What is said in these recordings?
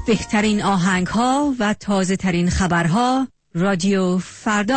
بهترین آهنگ‌ها و تازه‌ترین خبرها. رادیو فردا.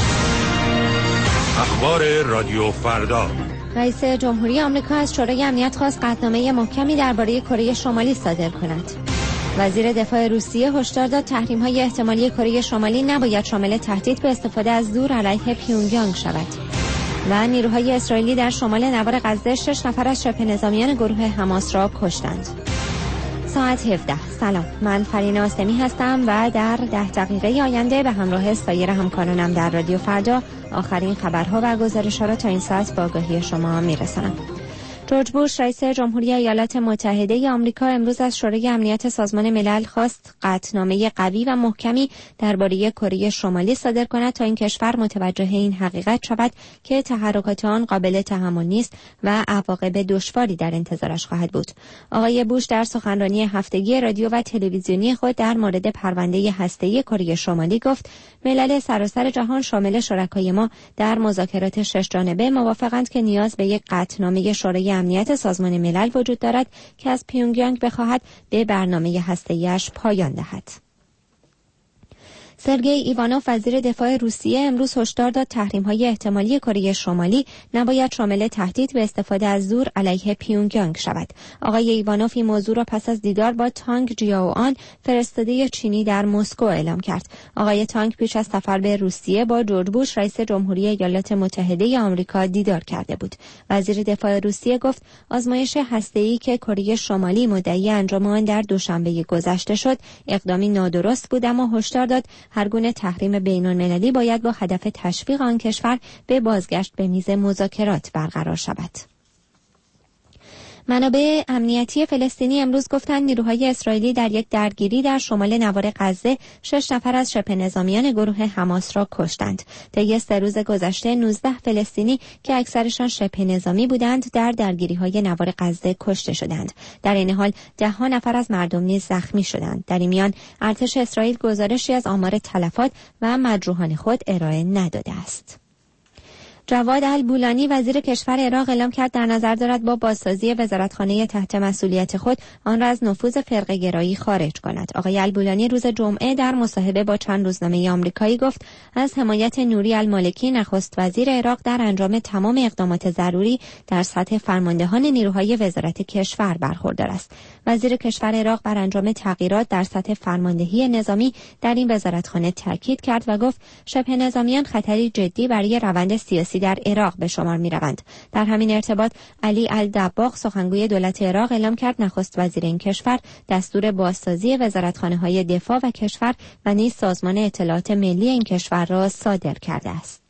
اخبار رادیو فردا. رئیس جمهوری آمریکا از شورای امنیت خواست قطعنامه محکمی درباره کره شمالی صادر کند. وزیر دفاع روسیه هشدار داد تحریم‌های احتمالی کره شمالی نباید شامل تهدید به استفاده از زور علیه پیونگیانگ شود. و نیروهای اسرائیلی در شمال نوار غزه 6 نفر از شبه نظامیان گروه حماس را کشتند. ساعت 17. سلام، من فرین آسمی هستم و در 10 دقیقه آینده به همراه سایر همکارانم در رادیو فردا آخرین خبرها و گزارش‌ها را تا این ساعت به آگاهی شما میرسانم. جورج بوش رئیس جمهوری ایالات متحده آمریکا امروز از شورای امنیت سازمان ملل خواست قطعنامه قوی و محکمی درباره کره شمالی صادر کند تا این کشور متوجه این حقیقت شود که تحرکات آن قابل تحمل نیست و عواقب دشواری در انتظارش خواهد بود. آقای بوش در سخنرانی هفتگی رادیو و تلویزیونی خود در مورد پرونده هسته‌ای کره شمالی گفت ملل سراسر جهان شامل شرکای ما در مذاکرات 6 جانبه موافقند که نیاز به یک قطعنامه شورای امنیت سازمان ملل وجود دارد که از پیونگیانگ بخواهد به برنامه هسته‌ایش پایان دهد. سرگئی ایوانوف وزیر دفاع روسیه امروز هشدار داد تحریم‌های احتمالی کره شمالی نباید شامل تهدید به استفاده از زور علیه پیونگیانگ شود. آقای ایوانوف این موضوع را پس از دیدار با تانگ جیاوآن فرستاده چینی در مسکو اعلام کرد. آقای تانگ پیش از سفر به روسیه با جورج بوش رئیس جمهوری ایالات متحده آمریکا دیدار کرده بود. وزیر دفاع روسیه گفت آزمایش هسته‌ای که کره شمالی مدعی انجام آن در دوشنبه گذشته شد اقدامی نادرست بود، اما هشدار داد هر گونه تحریم بین‌المللی باید با هدف تشویق آن کشور به بازگشت به میز مذاکرات برقرار شود. منابع امنیتی فلسطینی امروز گفتند نیروهای اسرائیلی در یک درگیری در شمال نوار غزه 6 نفر از شبه نظامیان گروه حماس را کشتند. طی 3 روز گذشته 19 فلسطینی که اکثرشان شبه نظامی بودند در درگیری‌های نوار غزه کشته شدند. در این حال 10 نفر از مردم نیز زخمی شدند. در این میان ارتش اسرائیل گزارشی از آمار تلفات و مجروحان خود ارائه نداده است. جواد البولانی وزیر کشور عراق اعلام کرد در نظر دارد با بازسازی وزارتخانه تحت مسئولیت خود آن را از نفوذ فرقه گرایی خارج کند. آقای البولانی روز جمعه در مصاحبه با چند روزنامه آمریکایی گفت از حمایت نوری المالکی نخست وزیر عراق در انجام تمام اقدامات ضروری در سطح فرماندهان نیروهای وزارت کشور برخوردار است. وزیر کشور عراق بر انجام تغییرات در سطح فرماندهی نظامی در این وزارتخانه تاکید کرد و گفت شبه نظامیان خطری جدی برای روند سیاسی در عراق به شمار می‌روند. در همین ارتباط علی الدباغ سخنگوی دولت عراق اعلام کرد نخست وزیر این کشور دستور بازسازی وزارتخانه‌های دفاع و کشور و نیز سازمان اطلاعات ملی این کشور را صادر کرده است.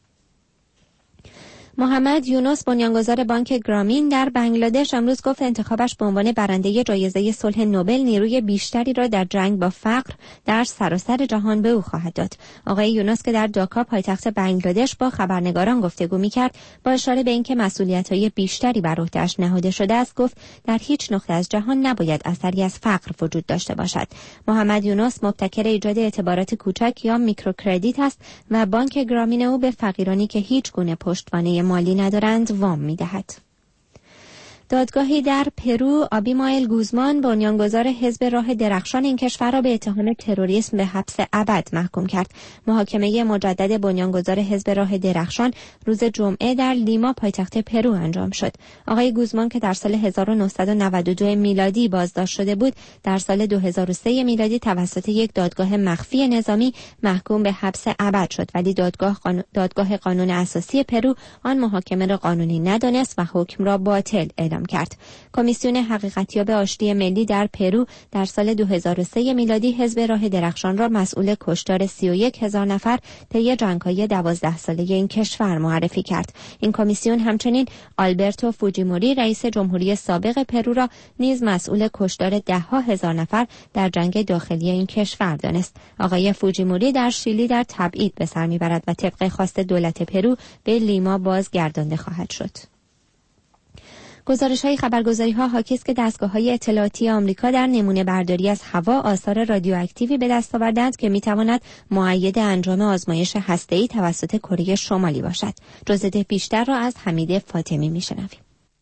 محمد یونس بنیانگذار بانک گرامین در بنگلادش امروز گفت انتخابش به عنوان برنده جایزه صلح نوبل نیروی بیشتری را در جنگ با فقر در سراسر جهان به او خواهد داد. آقای یونس که در داکا پایتخت بنگلادش با خبرنگاران گفتگو می‌کرد با اشاره به اینکه مسئولیت‌های بیشتری بر عهده‌اش نهاده شده است گفت در هیچ نقطه از جهان نباید اثری از فقر وجود داشته باشد. محمد یونس مبتکر ایجاد اعتبارات کوچک یا میکروکردیت است و بانک گرامین او به فقیرانی که هیچ گونه پشتوانه مالی ندارند وام می‌دهد. دادگاهی در پرو آبیمایل گوزمان بنیانگذار حزب راه درخشان این کشور را به اتهام تروریسم به حبس ابد محکوم کرد. محاکمه مجدد بنیانگذار حزب راه درخشان روز جمعه در لیما پایتخت پرو انجام شد. آقای گوزمان که در سال 1992 میلادی بازداشت شده بود، در سال 2003 میلادی توسط یک دادگاه مخفی نظامی محکوم به حبس ابد شد، ولی دادگاه قانون اساسی پرو آن محاکمه را قانونی ندانست و حکم را باطل اعلام کرد. کمیسیون حقیقتیاب آشتی ملی در پرو در سال 2003 میلادی حزب راه درخشان را مسئول کشتار 31,000 نفر طی جنگ‌های 12 ساله این کشور معرفی کرد. این کمیسیون همچنین آلبرتو فوجیموری رئیس جمهوری سابق پرو را نیز مسئول کشتار 10,000 نفر در جنگ داخلی این کشور دانست. آقای فوجیموری در شیلی در تبعید به سر میبرد و طبق خواست دولت پرو به لیما بازگردانده خواهد شد. گزارش‌های خبرگزاری‌ها حاکی است که دستگاه‌های اطلاعاتی آمریکا در نمونه برداری از هوا آثار رادیواکتیوی به دست آوردند که می‌تواند مؤید انجام آزمایش هسته‌ای توسط کره شمالی باشد. جزئیات بیشتر را از حمید فاطمی می‌شنویم.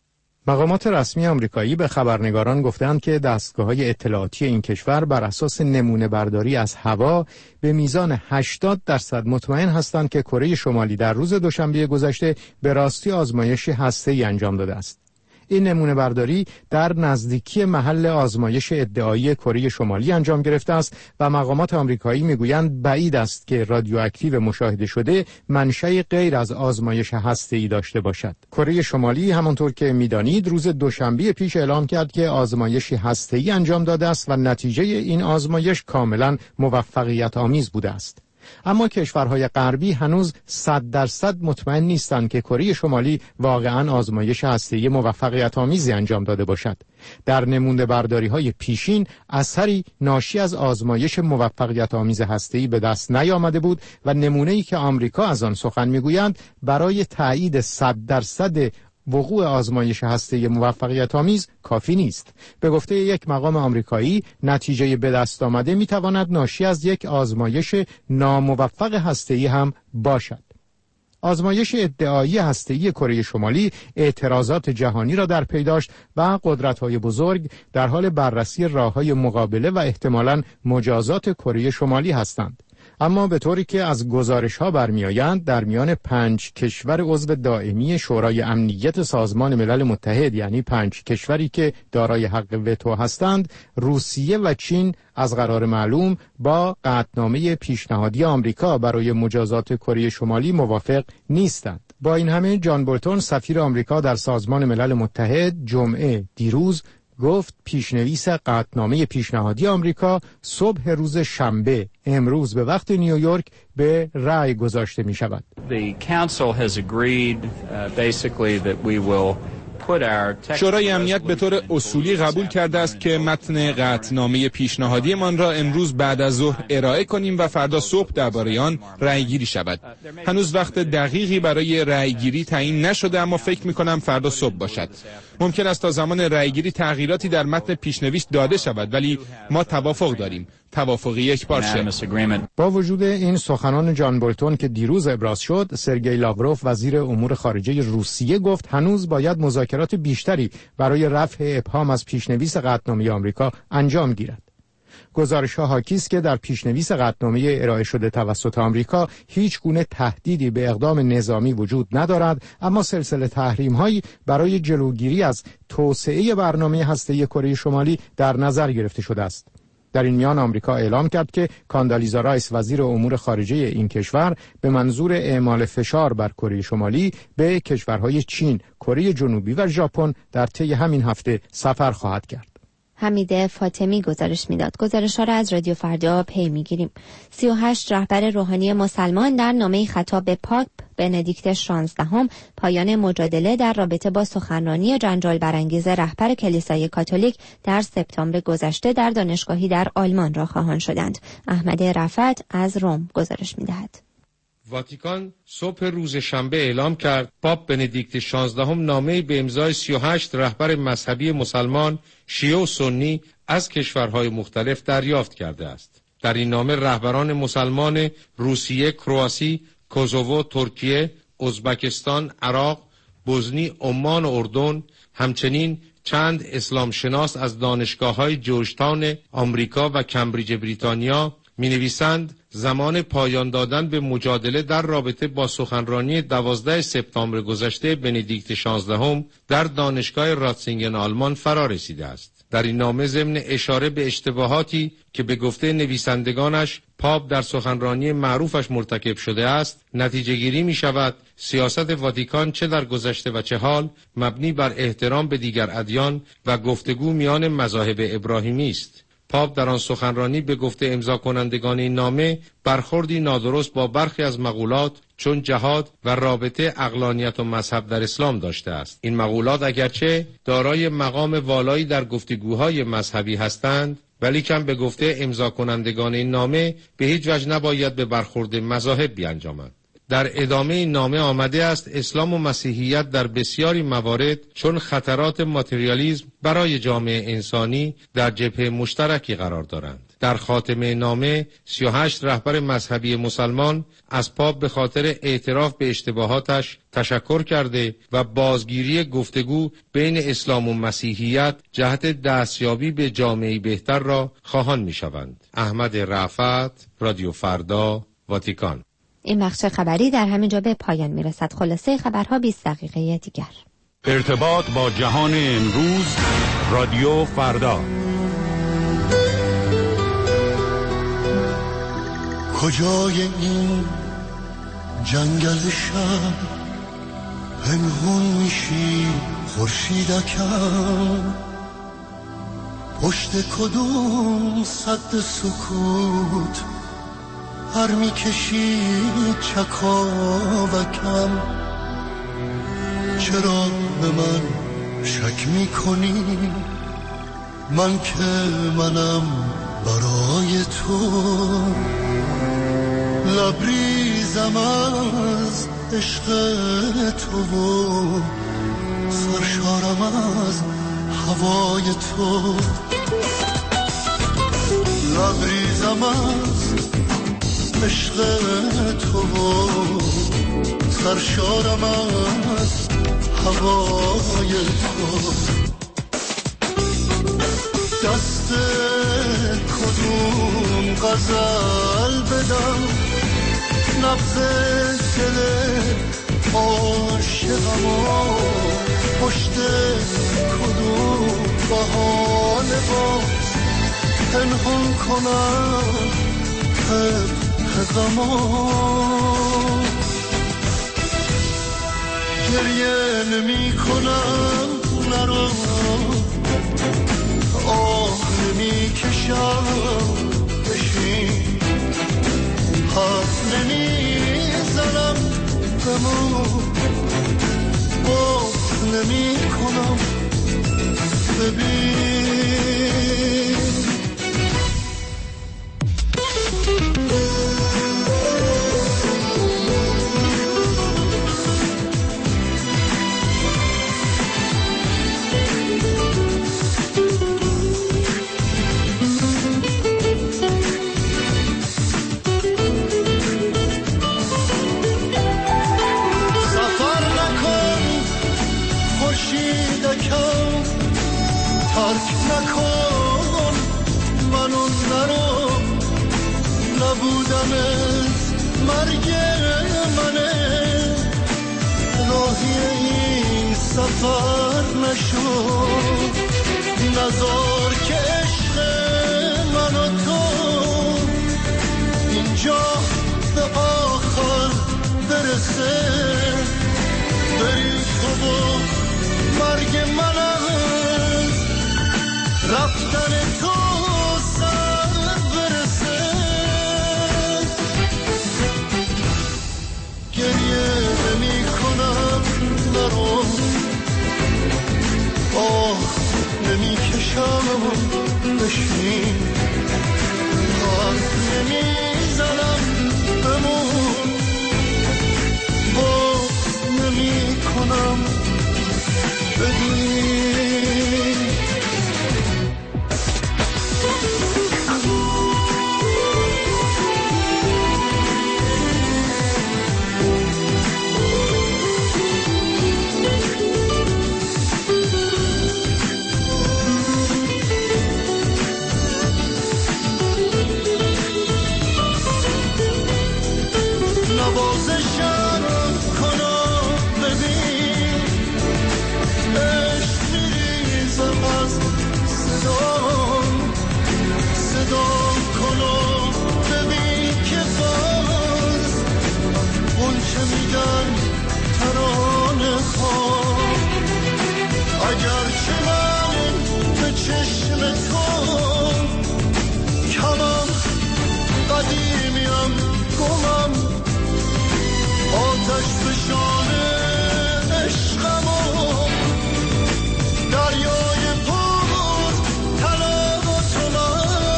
مقامات رسمی آمریکایی به خبرنگاران گفتند که دستگاه‌های اطلاعاتی این کشور بر اساس نمونه برداری از هوا به میزان 80% مطمئن هستند که کره شمالی در روز دوشنبه گذشته به راستی آزمایش هسته‌ای انجام داده است. این نمونه برداری در نزدیکی محل آزمایش ادعایی کره شمالی انجام گرفته است و مقامات آمریکایی میگویند بعید است که رادیواکتیو مشاهده شده منشأ غیر از آزمایش هسته‌ای داشته باشد. کره شمالی همانطور که میدانید روز دوشنبه پیش اعلام کرد که آزمایشی هسته‌ای انجام داده است و نتیجه این آزمایش کاملا موفقیت آمیز بوده است. اما کشورهای غربی هنوز 100% مطمئن نیستند که کره شمالی واقعاً آزمایش هسته‌ای موفقیت آمیزی انجام داده باشد. در نمونه برداری‌های پیشین اثری ناشی از آزمایش موفقیت آمیز هسته‌ای به دست نیامده بود و نمونه‌ای که آمریکا از آن سخن می‌گویند برای تایید 100% وقوع آزمایش هسته‌ای موفقیت آمیز کافی نیست. به گفته یک مقام آمریکایی نتیجه به دست آمده میتواند ناشی از یک آزمایش ناموفق هسته‌ای هم باشد. آزمایش ادعایی هسته‌ای کره شمالی اعتراضات جهانی را در پی داشت و قدرت‌های بزرگ در حال بررسی راه‌های مقابله و احتمالاً مجازات کره شمالی هستند. اما به طوری که از گزارش‌ها برمی‌آیند در میان 5 کشور عضو دائمی شورای امنیت سازمان ملل متحد، یعنی 5 کشوری که دارای حق وتو هستند، روسیه و چین از قرار معلوم با قطعنامه پیشنهادی آمریکا برای مجازات کره شمالی موافق نیستند. با این همه جان بولتون سفیر آمریکا در سازمان ملل متحد جمعه دیروز گفت پیشنویس قطعنامه پیشنهادی آمریکا صبح روز شنبه امروز به وقت نیویورک به رأی گذاشته می شود. شورای امنیت به طور اصولی قبول کرده است که متن قطعنامه پیشنهادی من را امروز بعد از ظهر ارائه کنیم و فردا صبح درباره آن رأیگیری شود. هنوز وقت دقیقی برای رأیگیری تعیین نشده، اما فکر می‌کنم فردا صبح باشد. ممکن است تا زمان رأیگیری تغییراتی در متن پیشنویس داده شود، ولی ما توافق داریم. توافقی یکپارچه. با وجود این سخنان جان بولتون که دیروز ابراز شد، سرگئی لاوروف وزیر امور خارجه روسیه گفت هنوز باید مذاکرات بیشتری برای رفع ابهام از پیشنویس قطعنامه آمریکا انجام گیرد. گزارش‌ها حاکی است که در پیشنویس قطعنامه ارائه شده توسط آمریکا هیچ گونه تهدیدی به اقدام نظامی وجود ندارد، اما سلسله تحریم‌هایی برای جلوگیری از توسعه برنامه هسته‌ای کره شمالی در نظر گرفته شده است. در این میان آمریکا اعلام کرد که کاندالیزا رایس وزیر امور خارجه این کشور به منظور اعمال فشار بر کره شمالی به کشورهای چین، کره جنوبی و ژاپن در طی همین هفته سفر خواهد کرد. حمیده فاطمی گزارش میداد. گزارش‌ها را از رادیو فردا پی می‌گیریم. 38 رهبر روحانی مسلمان در نامه خطاب به پاپ بندیکت 16 پایان مجادله در رابطه با سخنرانی جنجال برانگیز رهبر کلیسای کاتولیک در سپتامبر گذشته در دانشگاهی در آلمان را خواهان شدند. احمد رفعت از روم گزارش می‌دهد. واتیکان صبح روز شنبه اعلام کرد پاپ بندیکت 16 نامه‌ای به امضای 38 رهبر مذهبی مسلمان، شیعه و سنی از کشورهای مختلف دریافت کرده است. در این نامه رهبران مسلمان روسیه، کرواسی، کوزوو، ترکیه، ازبکستان، عراق، بوسنی، عمان و اردن، همچنین چند اسلام شناس از دانشگاه‌های جورجتاون آمریکا و کمبریج بریتانیا می‌نویسند زمان پایان دادن به مجادله در رابطه با سخنرانی 12 سپتامبر گذشته بندیکت 16 در دانشگاه راتسینگن آلمان فرا رسیده است. در این نامه ضمن اشاره به اشتباهاتی که به گفته نویسندگانش پاپ در سخنرانی معروفش مرتکب شده است، نتیجه گیری می شود سیاست واتیکان چه در گذشته و چه حال مبنی بر احترام به دیگر ادیان و گفتگو میان مذاهب ابراهیمی است. پاپ در آن سخنرانی به گفته امضا کنندگان این نامه برخوردی نادرست با برخی از مقولات چون جهاد و رابطه عقلانیت و مذهب در اسلام داشته است. این مقولات اگرچه دارای مقام والایی در گفتگوهای مذهبی هستند، ولیکن به گفته امضا کنندگان این نامه به هیچ وجه نباید به برخورد مذاهب بیانجامد. در ادامه این نامه آمده است اسلام و مسیحیت در بسیاری موارد چون خطرات ماتریالیسم برای جامعه انسانی در جبهه مشترکی قرار دارند. در خاتمه نامه 38 رهبر مذهبی مسلمان از پاپ به خاطر اعتراف به اشتباهاتش تشکر کرده و بازگیری گفتگو بین اسلام و مسیحیت جهت دستیابی به جامعه‌ای بهتر را خواهان می‌شوند. احمد رأفت، رادیو فردا، واتیکان. این بخش خبری در همین جا به پایان میرسد. خلاصه خبرها 20 دقیقه دیگر. ارتباط با جهان امروز، رادیو فردا. کجای این جنگل شب پنهون میشی خورشیدکم، پشت کدوم سد سکوت هر میکشی چکاوکم، چرا به من شک میکنی من که منم برای تو، لبریزم از عشق تو و سرشارم از هوای تو، لبریزم از عشق تو و سرشارم از هوای تو، دست کدوم غزل بدم نبض دل عاشقمو، پشت کدوم بهانه باز پنهون کنم غمو، گریه نمی کنم نرو، آه نمی کشم بشین، حرف نمی زنم غمو، بغض نمی کنم ببین. ترک نکن منو نرو، نبودنت مرگ منه، راهی این سفر نشو، نذار که عشق من و تو اینجا به آخر برسه، بری تو و مرگ منم، رفتن تو سر برسه، گریه نمی کنم نرو، آه نمی کشم بشین، حرف نمی زنم بمون، بغض نمی کنم ببین.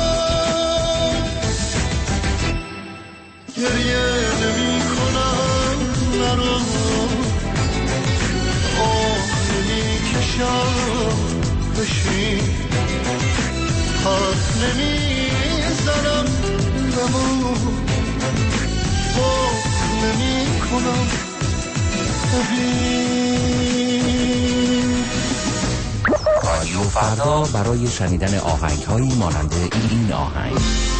گریه نمی کنم بشین حرف نمیزنم بمون نمی کنم رادیو فردا برای شنیدن آهنگ‌هایی مانند این آهنگ.